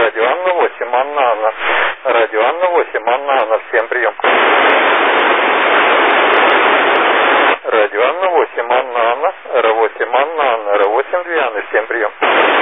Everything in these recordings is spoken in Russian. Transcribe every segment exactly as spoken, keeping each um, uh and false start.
Радио Анна восемь, Анна, Анна. Радио Анна восемь, Анна, Анна. Всем прием. Радио Анна восемь, Анна, Анна. Р восемь, Анна, Анна. Р восемь, две Анны. Всем прием.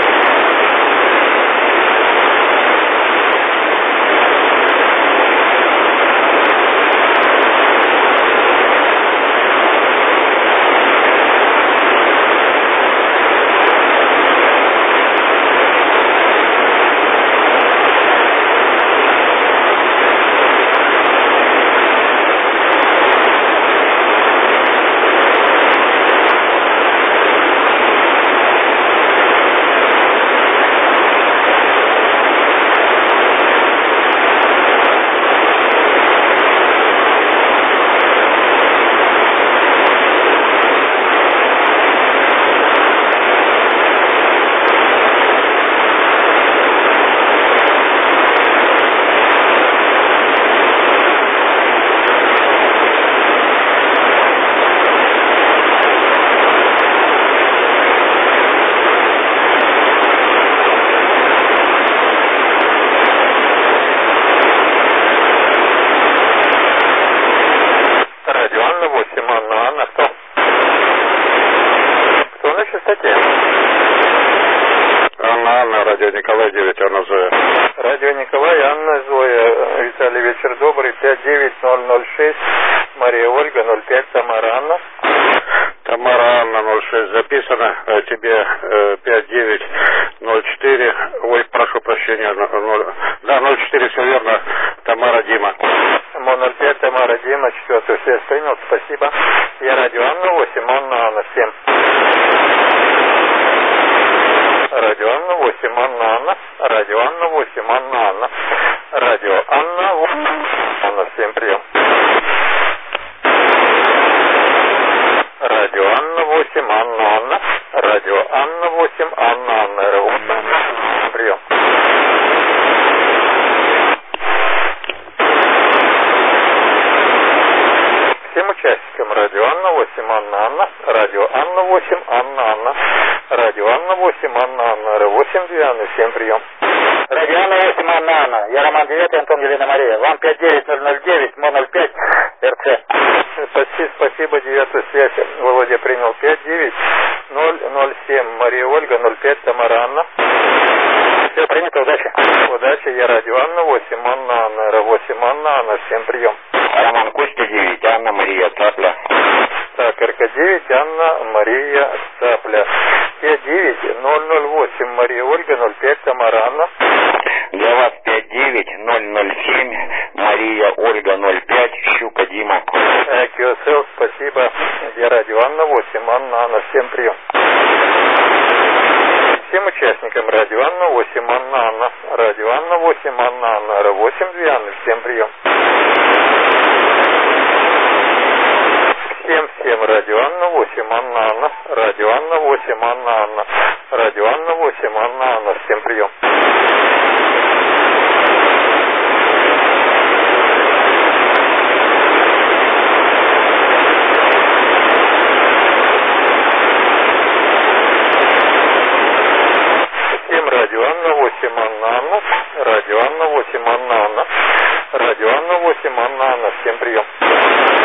Радио Николай, девять, Анна Зоя. Радио Николай, Анна Зоя. Виталий, вечер добрый. пять девять ноль ноль шесть. Мария Ольга, ноль пять. Тамара Анна. Тамара Анна, ноль шесть записано. Тебе пять девять ноль четыре. Ой, прошу прощения. ноль... Да, ноль четыре, все верно. Тамара Дима. ноль пять, Тамара Дима. Четвертую связь принял. Спасибо. Я радио Анна восемь. Анна, Анна. Всем. Радио Анна восемь, Анна, Анна. Радио Анна восемь, Анна, Анна. Радио Анна восемь, Анна. Всем прием. Радио Анна восемь, Анна, Анна. Радио Анна восемь, Анна, Анна. Прием. Всем участникам радио Анна восемь, Анна, Анна. Радио Анна восемь, Анна, Анна. Радио Анна восемь, Анна, Анна. Р восемь, две Анны. Всем прием. Радио Анна восемь, Анна, Анна. Я Роман девять, Антон, Елена Мария. Вам пять девять ноль ноль девять, Мо ноль пять, Р Ц. Спасибо, спасибо, девятую связь. Володя принял пять девять ноль ноль семь. Мария Ольга, ноль пять, Тамара Анна. Все принято, удачи. Удачи, я радио Анна восемь, Анна, Анна. Р восемь, Анна, Анна. Всем прием. Роман Костя девять, Анна Мария Цапля. Так, Р К девять, Анна Мария Цапля. пять девять ноль ноль восемь, Мария Ольга, ноль пять, Тамара Анна. Для вас пять девять ноль ноль семь, Мария Ольга, ноль пять, Щука Дима. Q S L, спасибо. Я радио Анна восемь, Анна, Анна. Всем прием. Всем участникам радио Анна восемь, Анна, Анна. Радио Анна восемь, Анна, Анна. Р восемь, две Анны. Всем прием. Всем, всем радио Анна восемь, Анна, Анна. Радио Анна восемь, Анна, Анна. Радио Анна восемь, Анна, Анна. Всем прием. Всем радио Анна восемь, Анна, Анна. Радио Анна восемь, Анна, Анна. Радио Анна восемь, Анна, Анна. Всем прием.